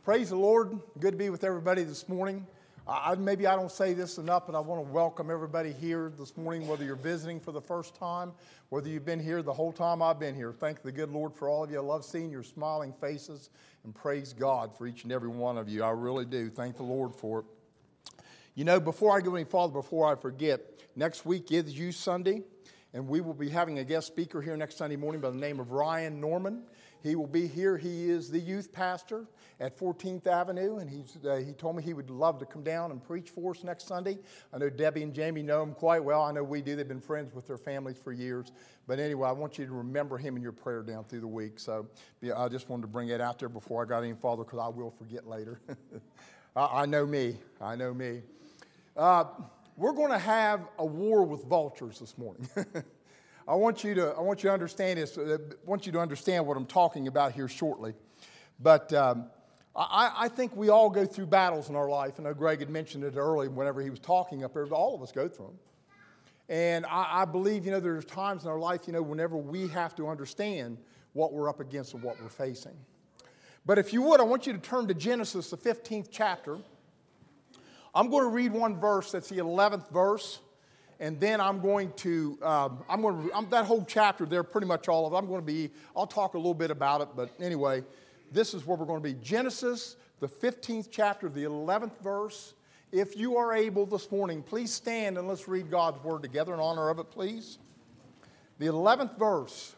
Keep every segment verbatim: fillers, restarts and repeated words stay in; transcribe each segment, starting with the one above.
Praise the Lord. Good to be with everybody this morning. Uh, maybe I don't say this enough, but I want to welcome everybody here this morning, whether you're visiting for the first time, whether you've been here the whole time I've been here. Thank the good Lord for all of you. I love seeing your smiling faces, and praise God for each and every one of you. I really do. Thank the Lord for it. You know, before I go any farther, before I forget, next week is Youth Sunday, and we will be having a guest speaker here next Sunday morning by the name of Ryan Norman. He will be here. He is the youth pastor at fourteenth Avenue, and he's, uh, he told me he would love to come down and preach for us next Sunday. I know Debbie and Jamie know him quite well. I know we do. They've been friends with their families for years. But anyway, I want you to remember him in your prayer down through the week. So yeah, I just wanted to bring it out there before I got any farther, because I will forget later. I, I know me. I know me. Uh, we're going to have a war with vultures this morning. I want you to I want you to understand this. I want you to understand what I'm talking about here shortly. But um, I, I think we all go through battles in our life. I know Greg had mentioned it earlier whenever he was talking up there. All of us go through them. And I, I believe, you know, there's times in our life, you know, whenever we have to understand what we're up against and what we're facing. But if you would, I want you to turn to Genesis, the fifteenth chapter. I'm going to read one verse. That's the eleventh verse. And then I'm going to, um, I'm going to, I'm, that whole chapter there, pretty much all of it, I'm going to be, I'll talk a little bit about it, but anyway, this is where we're going to be. Genesis, the fifteenth chapter, the eleventh verse. If you are able this morning, please stand and let's read God's word together in honor of it, please. The eleventh verse.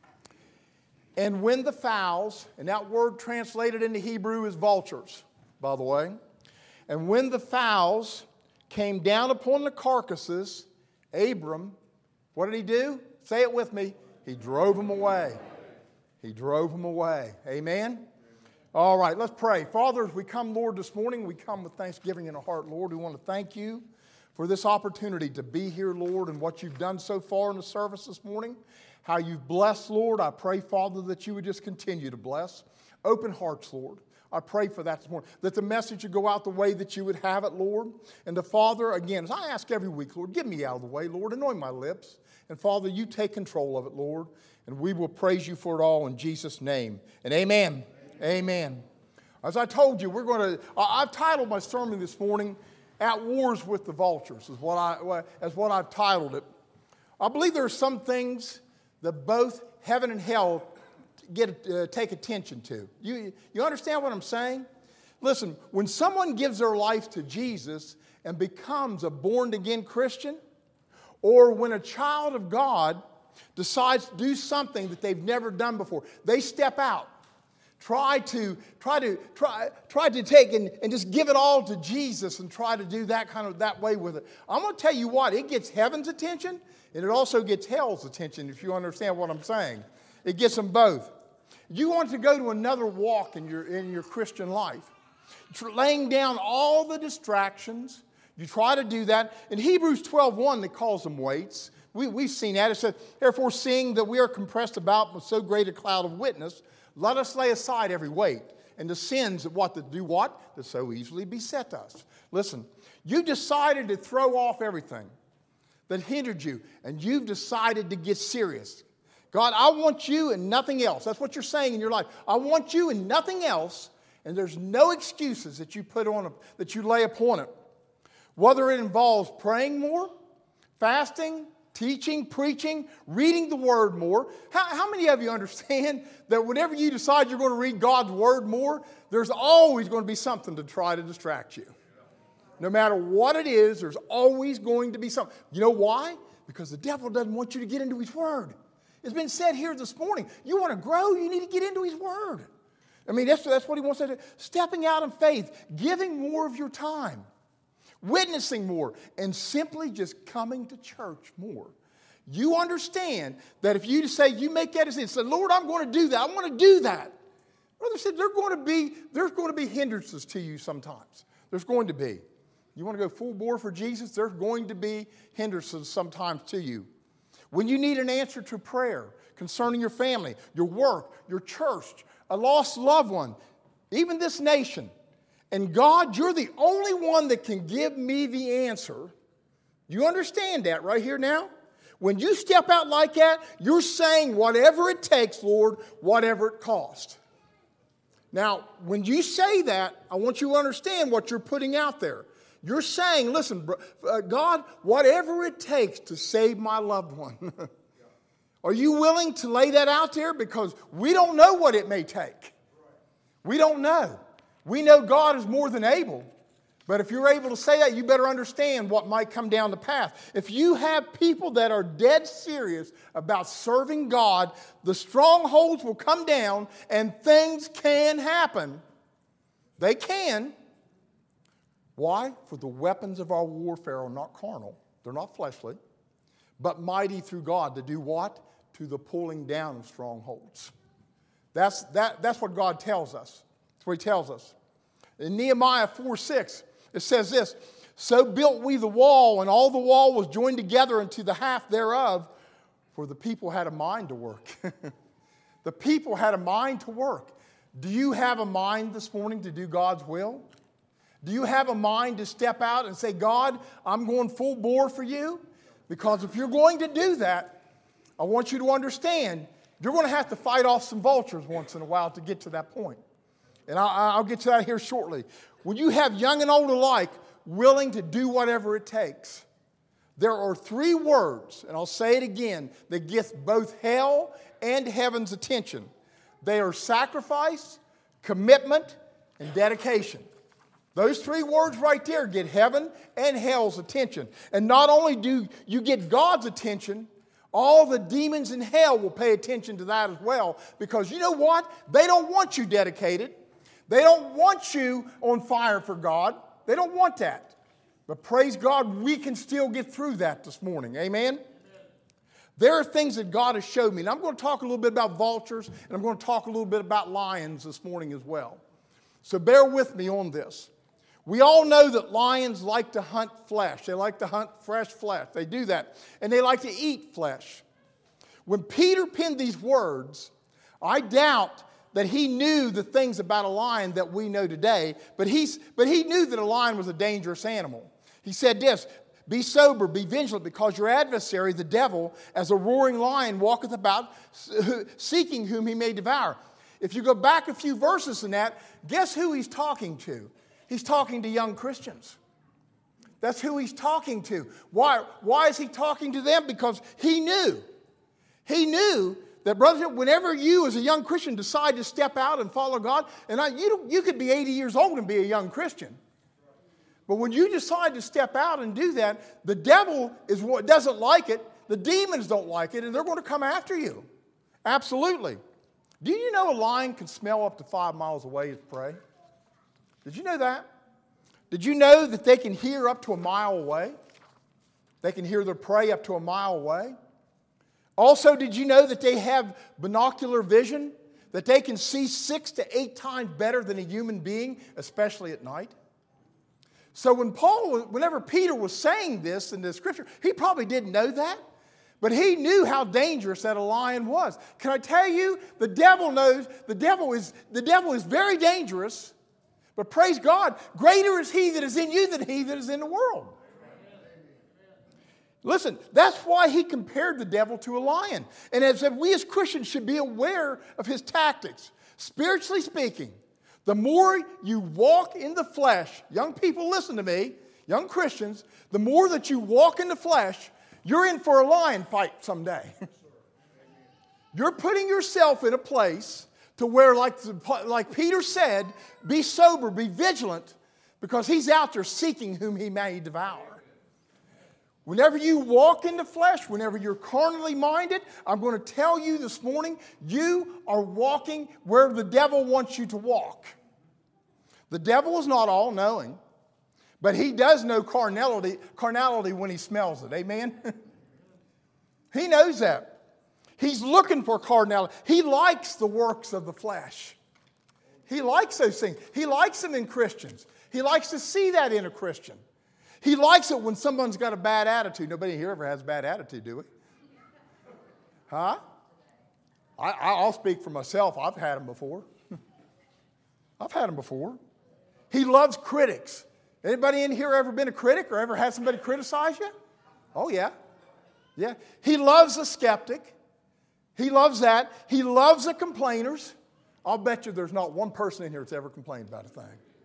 And when the fowls, and that word translated into Hebrew is vultures, by the way. And when the fowls came down upon the carcasses, Abram, what did he do? Say it with me. He drove them away. He drove them away. Amen? All right, let's pray. Father, as we come, Lord, this morning, we come with thanksgiving in our heart, Lord. We want to thank you for this opportunity to be here, Lord, and what you've done so far in the service this morning, how you've blessed, Lord. I pray, Father, that you would just continue to bless. Open hearts, Lord. I pray for that this morning, that the message would go out the way that you would have it, Lord. And the Father, again, as I ask every week, Lord, get me out of the way, Lord, anoint my lips. And Father, you take control of it, Lord, and we will praise you for it all in Jesus' name. And amen. Amen. Amen. As I told you, we're going to, I've titled my sermon this morning, At Wars with the Vultures, is what I, as what I've titled it. I believe there are some things that both heaven and hell get uh, take attention to. You, you understand what I'm saying? Listen, when someone gives their life to Jesus and becomes a born-again Christian, or when a child of God decides to do something that they've never done before, they step out, try to try to try try to take and, and just give it all to Jesus and try to do that kind of that way with it. I'm going to tell you what, it gets heaven's attention and it also gets hell's attention, if you understand what I'm saying. It gets them both. You want to go to another walk in your, in your Christian life. Laying down all the distractions. You try to do that. In Hebrews twelve one, it calls them weights. We, we've seen that. It says, therefore, seeing that we are compressed about with so great a cloud of witness, let us lay aside every weight and the sins that what to do what? That so easily beset us. Listen, you decided to throw off everything that hindered you, and you've decided to get serious. God, I want you and nothing else. That's what you're saying in your life. I want you and nothing else, and there's no excuses that you put on it, that you lay upon it. Whether it involves praying more, fasting, teaching, preaching, reading the Word more. How, how many of you understand that whenever you decide you're going to read God's Word more, there's always going to be something to try to distract you? No matter what it is, there's always going to be something. You know why? Because the devil doesn't want you to get into His Word. It's been said here this morning, you want to grow, you need to get into His Word. I mean, that's, that's what He wants to do. Stepping out in faith, giving more of your time, witnessing more, and simply just coming to church more. You understand that if you say, you make that decision, say, Lord, I'm going to do that, I want to do that. Brother said, there's going to be, there's going to be hindrances to you sometimes. There's going to be. You want to go full bore for Jesus? There's going to be hindrances sometimes to you. When you need an answer to prayer concerning your family, your work, your church, a lost loved one, even this nation, and God, you're the only one that can give me the answer. You understand that right here now? When you step out like that, you're saying whatever it takes, Lord, whatever it costs. Now, when you say that, I want you to understand what you're putting out there. You're saying, listen, uh, God, whatever it takes to save my loved one. Are you willing to lay that out there? Because we don't know what it may take. We don't know. We know God is more than able. But if you're able to say that, you better understand what might come down the path. If you have people that are dead serious about serving God, the strongholds will come down and things can happen. They can. Why? For the weapons of our warfare are not carnal. They're not fleshly. But mighty through God to do what? To the pulling down of strongholds. That's, that, that's what God tells us. That's what He tells us. In Nehemiah four six, it says this, so built we the wall, and all the wall was joined together into the half thereof, for the people had a mind to work. The people had a mind to work. Do you have a mind this morning to do God's will? Do you have a mind to step out and say, God, I'm going full bore for you? Because if you're going to do that, I want you to understand, you're going to have to fight off some vultures once in a while to get to that point. And I'll, I'll get to that here shortly. When you have young and old alike willing to do whatever it takes, there are three words, and I'll say it again, that get both hell and heaven's attention. They are sacrifice, commitment, and dedication. Those three words right there get heaven and hell's attention. And not only do you get God's attention, all the demons in hell will pay attention to that as well. Because you know what? They don't want you dedicated. They don't want you on fire for God. They don't want that. But praise God, we can still get through that this morning. Amen? Amen. There are things that God has showed me. And I'm going to talk a little bit about vultures, and I'm going to talk a little bit about lions this morning as well. So bear with me on this. We all know that lions like to hunt flesh. They like to hunt fresh flesh. They do that. And they like to eat flesh. When Peter penned these words, I doubt that he knew the things about a lion that we know today, but, he's, but he knew that a lion was a dangerous animal. He said this, be sober, be vigilant, because your adversary, the devil, as a roaring lion, walketh about, seeking whom he may devour. If you go back a few verses in that, guess who he's talking to? He's talking to young Christians. That's who he's talking to. Why, why is he talking to them? Because he knew. He knew that, brother, whenever you as a young Christian decide to step out and follow God, and I, you, you could be eighty years old and be a young Christian. But when you decide to step out and do that, the devil is what doesn't like it. The demons don't like it, and they're going to come after you. Absolutely. Do you know a lion can smell up to five miles away its prey? Did you know that? Did you know that they can hear up to a mile away? They can hear their prey up to a mile away. Also, did you know that they have binocular vision? That they can see six to eight times better than a human being, especially at night? So when Paul, whenever Peter was saying this in the scripture, he probably didn't know that. But he knew how dangerous that a lion was. Can I tell you, the devil knows, the devil is, the devil is very dangerous. But praise God, greater is he that is in you than he that is in the world. Listen, that's why he compared the devil to a lion. And as if we as Christians should be aware of his tactics. Spiritually speaking, the more you walk in the flesh, young people listen to me, young Christians, the more that you walk in the flesh, you're in for a lion fight someday. You're putting yourself in a place to where, like, like Peter said, be sober, be vigilant, because he's out there seeking whom he may devour. Whenever you walk in the flesh, whenever you're carnally minded, I'm going to tell you this morning, you are walking where the devil wants you to walk. The devil is not all-knowing, but he does know carnality, carnality when he smells it. Amen? He knows that. He's looking for carnality. He likes the works of the flesh. He likes those things. He likes them in Christians. He likes to see that in a Christian. He likes it when someone's got a bad attitude. Nobody here ever has a bad attitude, do we? Huh? I, I'll speak for myself. I've had them before. I've had them before. He loves critics. Anybody in here ever been a critic or ever had somebody criticize you? Oh, yeah. Yeah. He loves a skeptic. He loves that. He loves the complainers. I'll bet you there's not one person in here that's ever complained about a thing.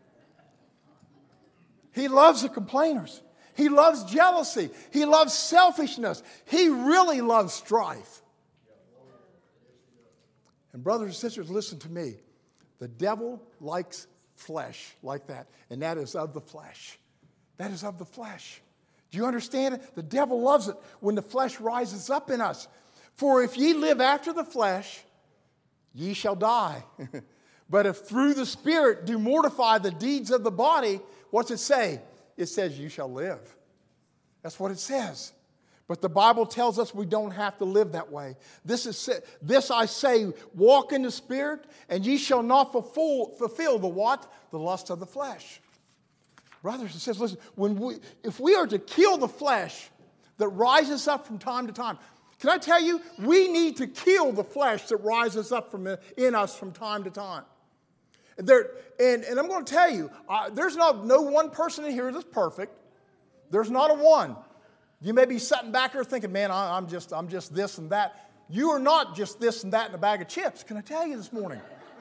He loves the complainers. He loves jealousy. He loves selfishness. He really loves strife. And brothers and sisters, listen to me. The devil likes flesh like that, and that is of the flesh. That is of the flesh. Do you understand it? The devil loves it when the flesh rises up in us. For if ye live after the flesh, ye shall die. But if through the Spirit do mortify the deeds of the body, what's it say? It says you shall live. That's what it says. But the Bible tells us we don't have to live that way. This is this I say, walk in the Spirit, and ye shall not fulfill, fulfill the what? The lust of the flesh. Brothers and sisters, listen, when we, if we are to kill the flesh that rises up from time to time, can I tell you, we need to kill the flesh that rises up from in us from time to time. There, and, and I'm going to tell you, uh, there's not no one person in here that's perfect. There's not a one. You may be sitting back there thinking, man, I, I'm just I'm just this and that. You are not just this and that in a bag of chips. Can I tell you this morning?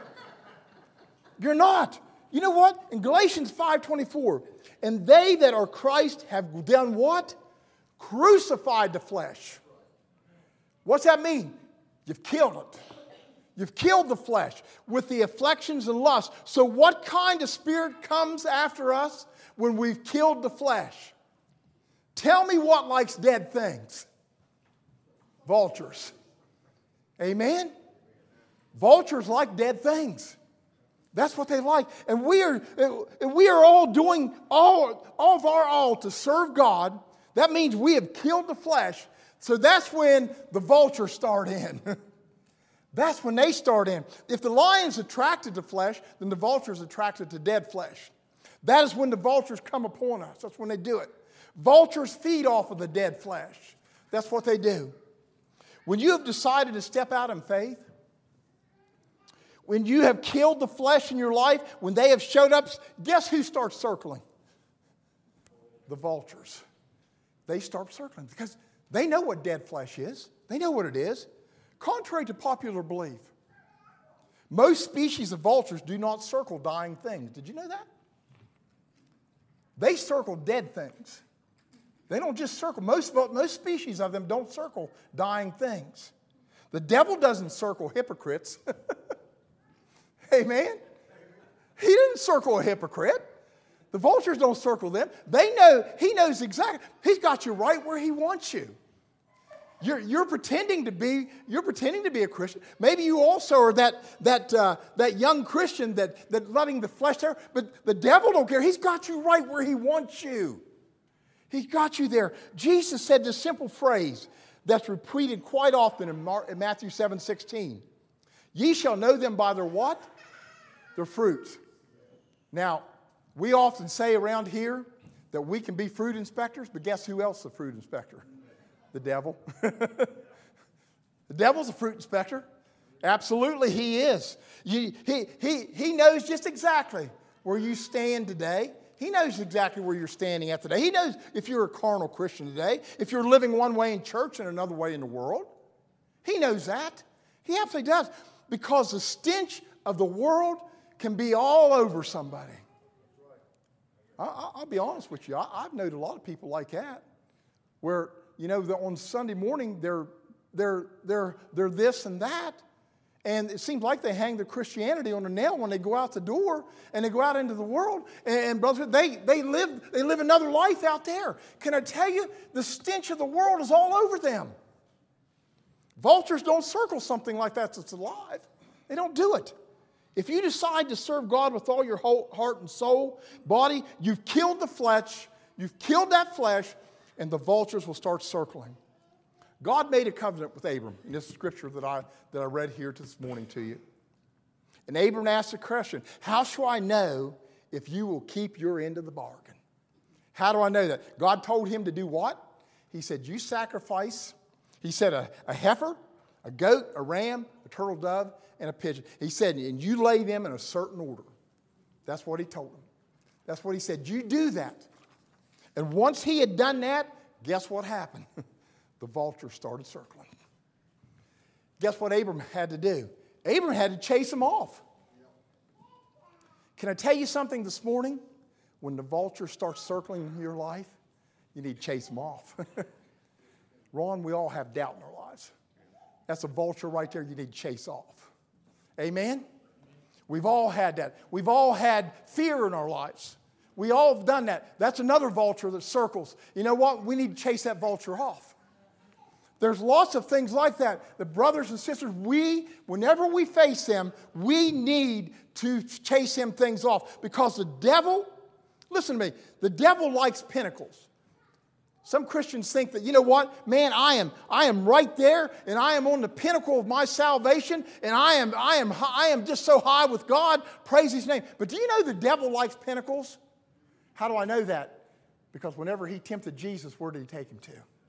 You're not. You know what? In Galatians five twenty-four, and they that are Christ have done what? Crucified the flesh. What's that mean? You've killed it. You've killed the flesh with the afflictions and lusts. So what kind of spirit comes after us when we've killed the flesh? Tell me what likes dead things. Vultures. Amen? Vultures like dead things. That's what they like. And we are, and we are all doing all, all of our all to serve God. That means we have killed the flesh. So that's when the vultures start in. That's when they start in. If the lion's attracted to flesh, then the vulture's attracted to dead flesh. That is when the vultures come upon us. That's when they do it. Vultures feed off of the dead flesh. That's what they do. When you have decided to step out in faith, when you have killed the flesh in your life, when they have showed up, guess who starts circling? The vultures. They start circling because they know what dead flesh is. They know what it is. Contrary to popular belief, most species of vultures do not circle dying things. Did you know that? They circle dead things. They don't just circle. Most, most species of them don't circle dying things. The devil doesn't circle hypocrites. Amen? He didn't circle a hypocrite. The vultures don't circle them. They know, he knows exactly. He's got you right where he wants you. You're, you're pretending to be, you're pretending to be a Christian. Maybe you also are that, that, uh, that young Christian that, that letting the flesh there, but the devil don't care. He's got you right where he wants you. He's got you there. Jesus said this simple phrase that's repeated quite often in, Mar- in Matthew seven sixteen. Ye shall know them by their what? Their fruits. Now, we often say around here that we can be fruit inspectors, but guess who else is a fruit inspector? The devil. The devil's a fruit inspector. Absolutely, he is. You, he, he, he knows just exactly where you stand today. He knows exactly where you're standing at today. He knows if you're a carnal Christian today, if you're living one way in church and another way in the world. He knows that. He absolutely does. Because the stench of the world can be all over somebody. I, I'll be honest with you. I, I've known a lot of people like that. Where, you know, on Sunday morning, they're, they're, they're, they're this and that. And it seems like they hang their Christianity on a nail when they go out the door and they go out into the world. And, and brother, they, they, live, they live another life out there. Can I tell you, the stench of the world is all over them. Vultures don't circle something like that that's alive. They don't do it. If you decide to serve God with all your whole heart and soul, body, you've killed the flesh, you've killed that flesh, and the vultures will start circling. God made a covenant with Abram in this scripture that I, that I read here this morning to you. And Abram asked the question, how shall I know if you will keep your end of the bargain? How do I know that? God told him to do what? He said, you sacrifice, he said, a, a heifer, a goat, a ram, a turtle dove, and a pigeon. He said, and you lay them in a certain order. That's what he told him. That's what he said. You do that. And once he had done that, guess what happened? The vultures started circling. Guess what Abram had to do? Abraham had to chase them off. Can I tell you something this morning? When the vulture starts circling your life, you need to chase them off. Ron, we all have doubt in our lives. That's a vulture right there you need to chase off. Amen? We've all had that. We've all had fear in our lives. We all have done that. That's another vulture that circles. You know what? We need to chase that vulture off. There's lots of things like that. The brothers and sisters, we, whenever we face them, we need to chase him things off. Because the devil, listen to me, the devil likes pinnacles. Some Christians think that, you know what, man, I am, I am right there, and I am on the pinnacle of my salvation, and I am, I am, I am just so high with God. Praise his name. But do you know the devil likes pinnacles? How do I know that? Because whenever he tempted Jesus, where did he take him to?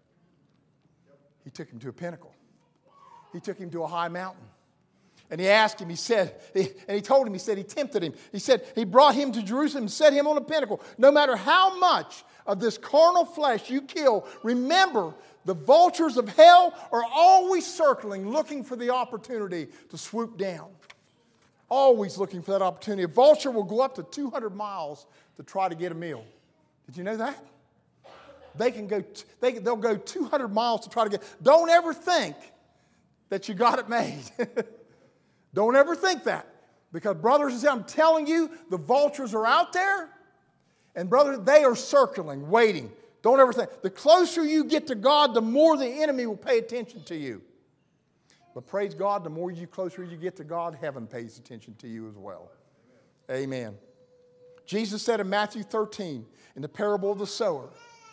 He took him to a pinnacle. He took him to a high mountain. And he asked him, he said, he, and he told him, he said, he tempted him. He said, he brought him to Jerusalem and set him on a pinnacle. No matter how much of this carnal flesh you kill, remember, the vultures of hell are always circling, looking for the opportunity to swoop down. Always looking for that opportunity. A vulture will go up to two hundred miles to try to get a meal. Did you know that? They can go, they, they'll go two hundred miles to try to get. Don't ever think that you got it made. Don't ever think that. Because brothers and sisters, I'm telling you, the vultures are out there. And brother, they are circling, waiting. Don't ever think. The closer you get to God, the more the enemy will pay attention to you. But praise God, the more you closer you get to God, heaven pays attention to you as well. Amen. Jesus said in Matthew thirteen, in the parable of the sower,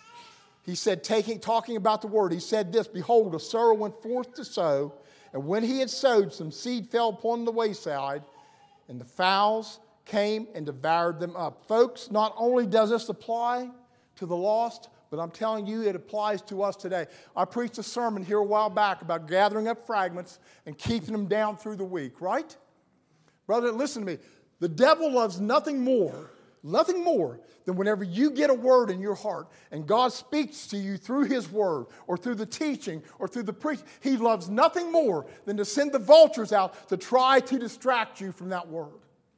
he said, taking, talking about the word, he said this, behold, a sower went forth to sow, and when he had sowed, some seed fell upon the wayside, and the fowls came and devoured them up. Folks, not only does this apply to the lost, but I'm telling you, it applies to us today. I preached a sermon here a while back about gathering up fragments and keeping them down through the week, right? Brother, listen to me. The devil loves nothing more, nothing more than whenever you get a word in your heart and God speaks to you through his word or through the teaching or through the preaching. He loves nothing more than to send the vultures out to try to distract you from that word.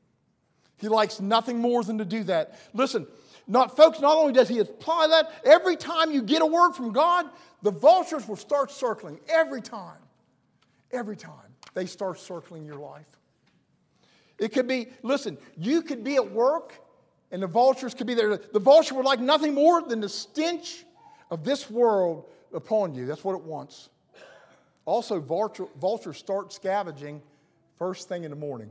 He likes nothing more than to do that. Listen, not folks, not only does he apply that, every time you get a word from God, the vultures will start circling. Every time. Every time they start circling your life. It could be, listen, you could be at work and the vultures could be there. The vulture would like nothing more than the stench of this world upon you. That's what it wants. Also, vulture, vultures start scavenging first thing in the morning.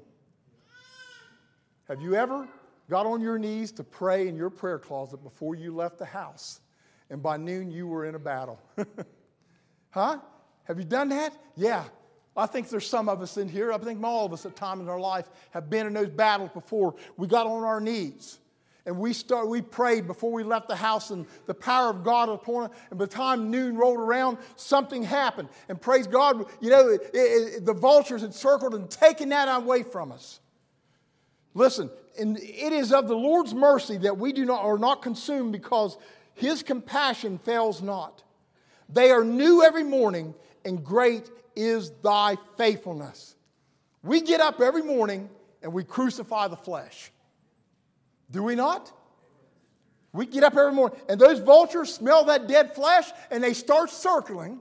Have you ever got on your knees to pray in your prayer closet before you left the house, and by noon you were in a battle? Huh? Have you done that? Yeah. I think there's some of us in here, I think all of us at times in our life have been in those battles before. We got on our knees and we start, we prayed before we left the house, and the power of God upon us. And by the time noon rolled around, something happened. And praise God, you know, it, it, the vultures had circled and taken that away from us. Listen, and it is of the Lord's mercy that we do not are not consumed, because his compassion fails not. They are new every morning, and great is thy faithfulness. We get up every morning and we crucify the flesh. Do we not? We get up every morning and those vultures smell that dead flesh and they start circling.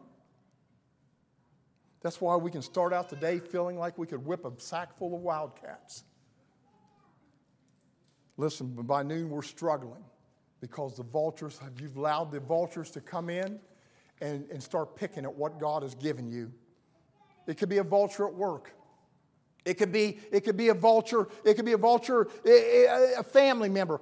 That's why we can start out the day feeling like we could whip a sack full of wildcats. Listen, but by noon we're struggling because the vultures, you've allowed the vultures to come in and, and start picking at what God has given you. It could be a vulture at work. It could be, it could be a vulture, it could be a vulture, a family member.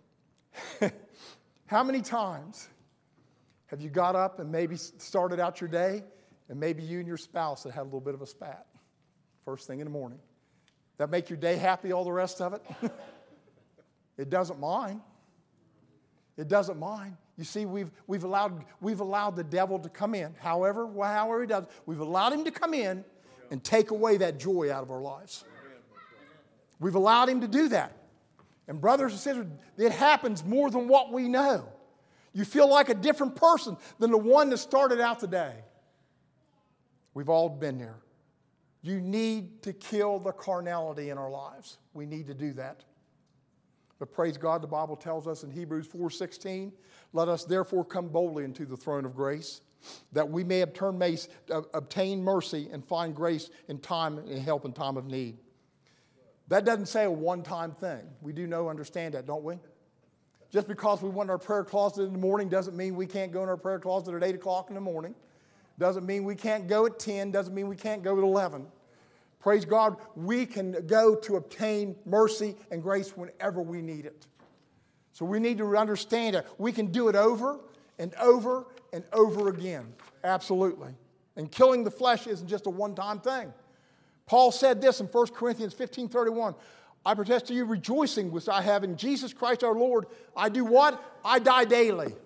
How many times have you got up and maybe started out your day and maybe you and your spouse had had a little bit of a spat first thing in the morning? That make your day happy, all the rest of it? It doesn't mind. It doesn't mind. You see, we've, we've, allowed, we've allowed the devil to come in. However, however he does, we've allowed him to come in and take away that joy out of our lives. We've allowed him to do that. And brothers and sisters, it happens more than what we know. You feel like a different person than the one that started out the day. We've all been there. You need to kill the carnality in our lives. We need to do that. But praise God, the Bible tells us in Hebrews four sixteen, let us therefore come boldly into the throne of grace, that we may obtain mercy and find grace in time and help in time of need. That doesn't say a one-time thing. We do know, understand that, don't we? Just because we went in our prayer closet in the morning doesn't mean we can't go in our prayer closet at eight o'clock in the morning. Doesn't mean we can't go at ten. Doesn't mean we can't go at eleven. Praise God, we can go to obtain mercy and grace whenever we need it. So we need to understand that we can do it over and over and over again. Absolutely. And killing the flesh isn't just a one-time thing. Paul said this in First Corinthians fifteen thirty-one. I protest to you rejoicing which I have in Jesus Christ our Lord. I do what? I die daily.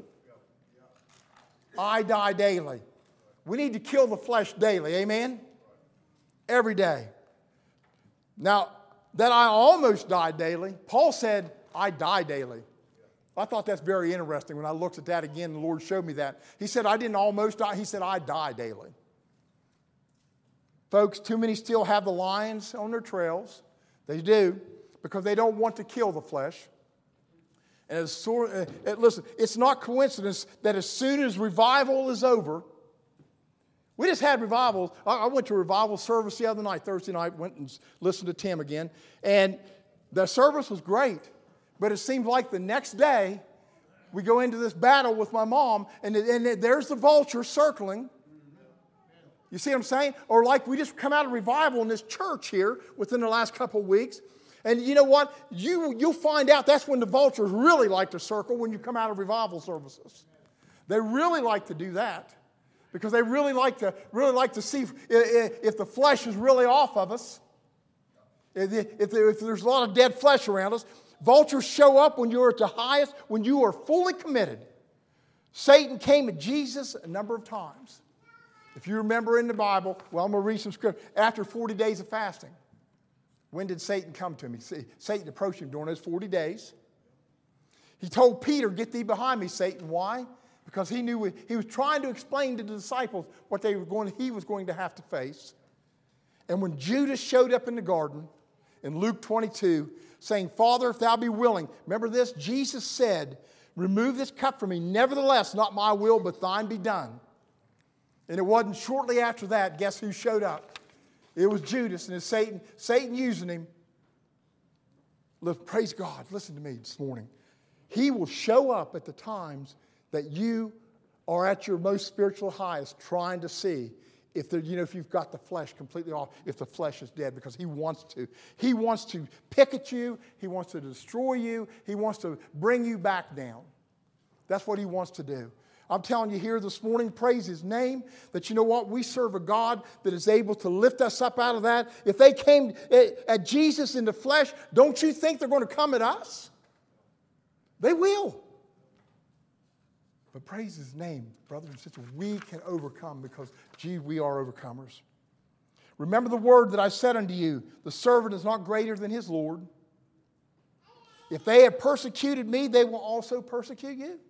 I die daily. We need to kill the flesh daily. Amen? Every day. Now, that I almost die daily, Paul said, I die daily. I thought that's very interesting. When I looked at that again, the Lord showed me that. He said, I didn't almost die. He said, I die daily. Folks, too many still have the lions on their trails. They do, because they don't want to kill the flesh. And as so, uh, listen, it's not coincidence that as soon as revival is over, we just had revivals. I went to a revival service the other night, Thursday night, went and listened to Tim again. And the service was great. But it seemed like the next day, we go into this battle with my mom, and, and there's the vulture circling. You see what I'm saying? Or like we just come out of revival in this church here within the last couple of weeks. And you know what? You, you'll find out that's when the vultures really like to circle, when you come out of revival services. They really like to do that. Because they really like to really like to see if, if the flesh is really off of us. If, if, there, if there's a lot of dead flesh around us. Vultures show up when you're at the highest, when you are fully committed. Satan came at Jesus a number of times. If you remember in the Bible, well, I'm going to read some scripture. After forty days of fasting, when did Satan come to me? See, Satan approached him during those forty days. He told Peter, get thee behind me, Satan. Why? Because he knew he was trying to explain to the disciples what they were going, he was going to have to face. And when Judas showed up in the garden, in Luke twenty-two, saying, Father, if thou be willing, remember this? Jesus said, remove this cup from me. Nevertheless, not my will, but thine be done. And it wasn't shortly after that, guess who showed up? It was Judas, and it's Satan, Satan using him. Look, praise God. Listen to me this morning. He will show up at the times that you are at your most spiritual highest, trying to see if there, you know, if you've got the flesh completely off, if the flesh is dead, because he wants to. He wants to pick at you. He wants to destroy you. He wants to bring you back down. That's what he wants to do. I'm telling you here this morning, praise his name, that you know what? We serve a God that is able to lift us up out of that. If they came at Jesus in the flesh, don't you think they're going to come at us? They will. But praise his name, brothers and sisters. We can overcome because, gee, we are overcomers. Remember the word that I said unto you, the servant is not greater than his Lord. If they have persecuted me, they will also persecute you.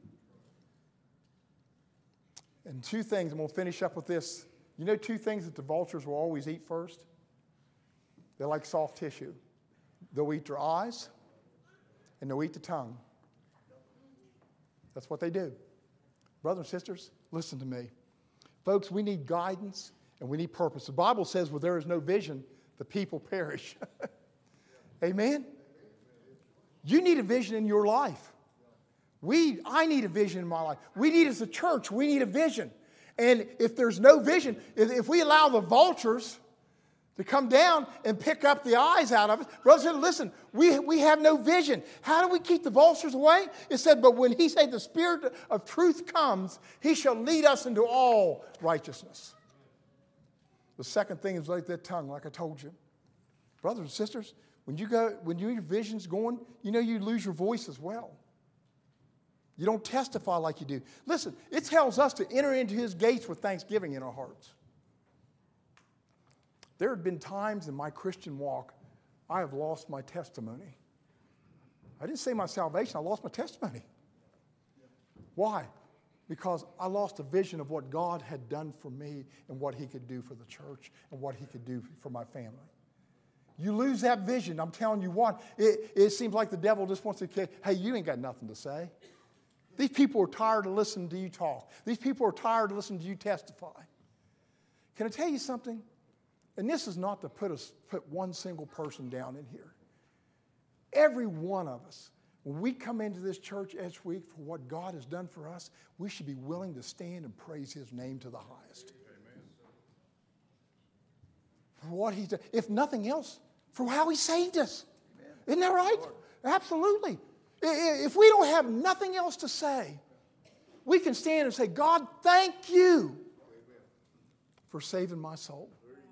And two things, I'm going to finish up with this. You know two things that the vultures will always eat first? They like soft tissue. They'll eat their eyes, and they'll eat the tongue. That's what they do. Brothers and sisters, listen to me. Folks, we need guidance and we need purpose. The Bible says where there is no vision, the people perish. Amen? You need a vision in your life. We, I need a vision in my life. We need as a church, we need a vision. And if there's no vision, if, if we allow the vultures to come down and pick up the eyes out of us. Brothers and sisters, listen, we, we have no vision. How do we keep the vultures away? It said, but when he said the Spirit of truth comes, he shall lead us into all righteousness. The second thing is like that tongue, like I told you. Brothers and sisters, when you go, when your vision's going, you know you lose your voice as well. You don't testify like you do. Listen, it tells us to enter into his gates with thanksgiving in our hearts. There have been times in my Christian walk I have lost my testimony. I didn't say my salvation, I lost my testimony. Why? because I lost a vision of what God had done for me and what he could do for the church and what he could do for my family. You lose that vision, I'm telling you what, it, it seems like the devil just wants to say, hey, you ain't got nothing to say. These people are tired of listening to you talk. These people are tired of listening to you testify. Can I tell you something? And this is not to put, us, put one single person down in here. Every one of us, when we come into this church each week for what God has done for us, we should be willing to stand and praise his name to the highest. Amen. For what he's done. If nothing else, for how he saved us. Amen. Isn't that right? Lord. Absolutely. If we don't have nothing else to say, we can stand and say, God, thank you for saving my soul.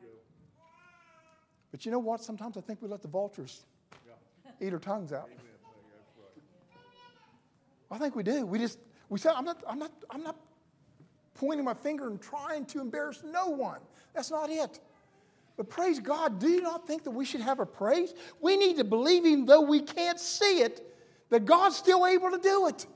But you know what? Sometimes I think we let the vultures eat our tongues out. I think we do. We just we say, I'm not, I'm not, I'm not pointing my finger and trying to embarrass no one. That's not it. But praise God, do you not think that we should have a praise? We need to believe, even though we can't see it, that God's still able to do it.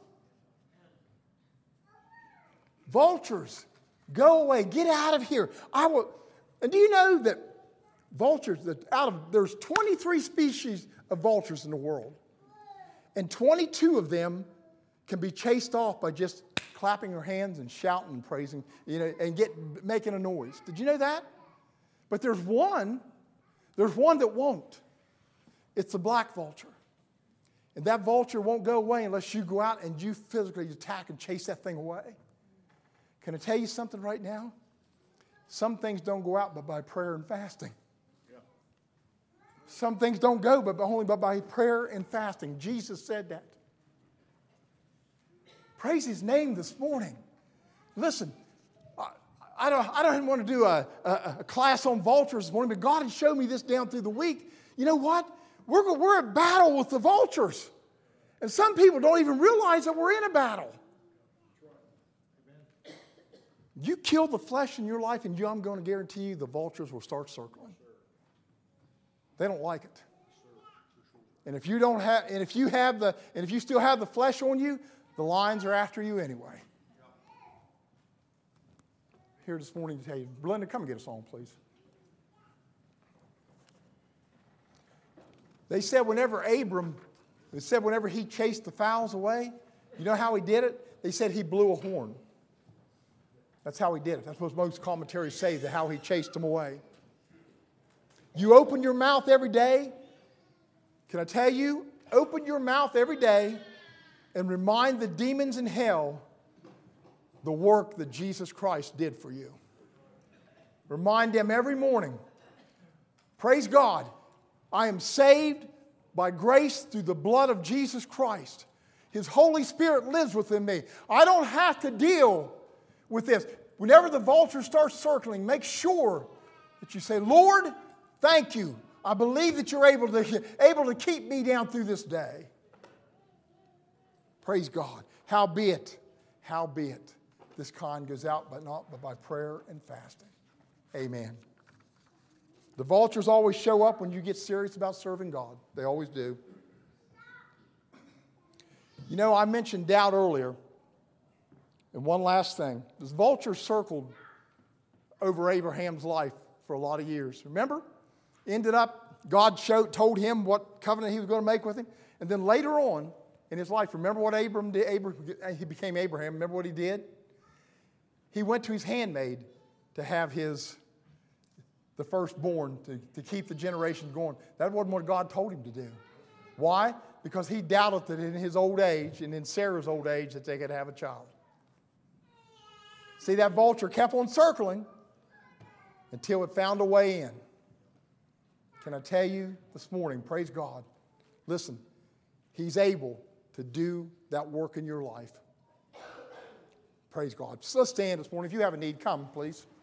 Vultures, go away, get out of here. I will. And do you know that vultures, that out of there's twenty-three species of vultures in the world, and twenty-two of them can be chased off by just clapping their hands and shouting and praising, you know, and get making a noise. Did you know that? But there's one, there's one that won't. It's the black vulture. And that vulture won't go away unless you go out and you physically attack and chase that thing away. Can I tell you something right now? Some things don't go out but by prayer and fasting. Yeah. Some things don't go but only but by prayer and fasting. Jesus said that. Praise his name this morning. Listen, I, I, don't, I don't want to do a, a, a class on vultures this morning, but God has shown me this down through the week. You know what? We're, we're at battle with the vultures. And some people don't even realize that we're in a battle. You kill the flesh in your life, and you, I'm going to guarantee you the vultures will start circling. They don't like it. And if you don't have, and if you have the, and if you still have the flesh on you, the lions are after you anyway. Here this morning to tell you, Belinda, come and get a song, please. They said whenever Abram, they said whenever he chased the fowls away, you know how he did it? They said he blew a horn. That's how he did it. That's what most commentaries say, that how he chased them away. You open your mouth every day. Can I tell you? Open your mouth every day and remind the demons in hell the work that Jesus Christ did for you. Remind them every morning. Praise God. I am saved by grace through the blood of Jesus Christ. His Holy Spirit lives within me. I don't have to deal with this. Whenever the vulture starts circling, make sure that you say, Lord, thank you. I believe that you're able to, able to keep me down through this day. Praise God. Howbeit, howbeit, this kind goes out, but not but by prayer and fasting. Amen. The vultures always show up when you get serious about serving God. They always do. You know, I mentioned doubt earlier. And one last thing. This vulture circled over Abraham's life for a lot of years. Remember? Ended up, God showed, told him what covenant he was going to make with him. And then later on in his life, remember what Abram did? Abram, he became Abraham. Remember what he did? He went to his handmaid to have his, the firstborn, to, to keep the generation going. That wasn't what God told him to do. Why? Because he doubted that in his old age and in Sarah's old age that they could have a child. See, that vulture kept on circling until it found a way in. Can I tell you this morning, praise God, listen, he's able to do that work in your life. Praise God. So let's stand this morning. If you have a need, come, please.